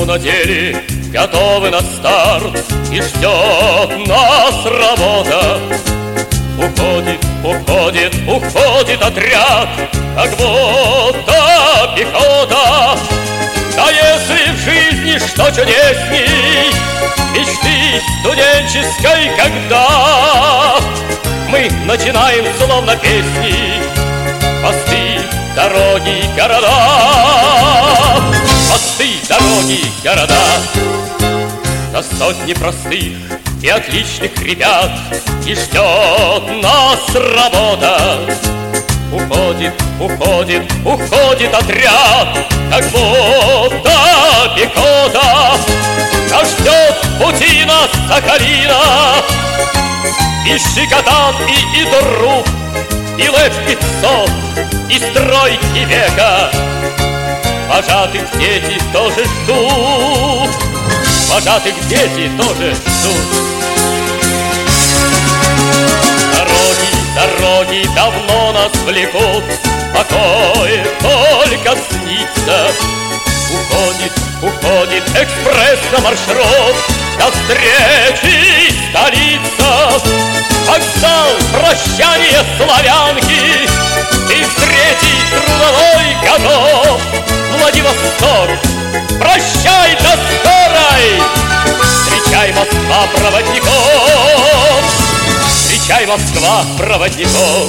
на деле готовы на старт, и ждет нас работа. Уходит, уходит, уходит отряд, как будто пехота. Да если в жизни что чудесней мечты студенческой, когда мы начинаем словно песни мосты, дороги, города. Мосты, дороги, города. На сотни простых и отличных ребят и ждет нас работа. Уходит, уходит, уходит отряд, как будто пехота. Нас ждет пути нас Сахалина, и Шикотан, и Итрук, и Лэп-500, и стройки века. Вожатых дети тоже ждут, вожатых дети тоже ждут. Дороги давно нас влекут, покой только снится. Уходит, уходит экспресс на маршрут, до встречи столица. Вокзал, прощание славянки, и встретить трудовой готов. Владивосток, прощай до скорой, встречай, Москва, проводников. Встречай, Москва, проводников.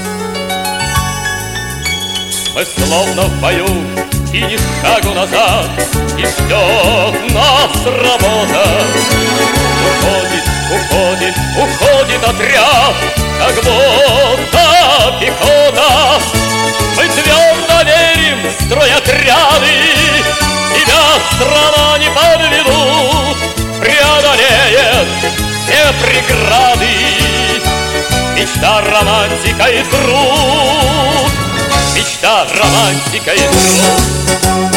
Мы словно в бою, и ни шагу назад, и ждет нас работа. Уходит, уходит, уходит отряд, как будто пехота. Мы твердо верим в стройотряды, тебя страна не подведут, преодолеет все преграды. Мечта, романтика и труд, мечта, романтика и труд.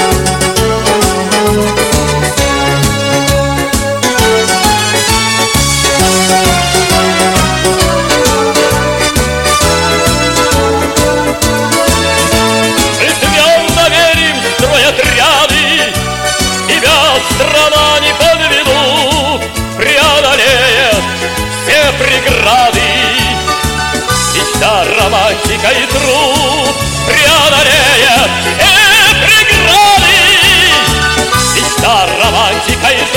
Мы твердо верим в стройотряды, тебя страна не подведут, преодолеет все преграды. Мечта, романтика и труд преодолеет все преграды. Мечта, романтика и труд.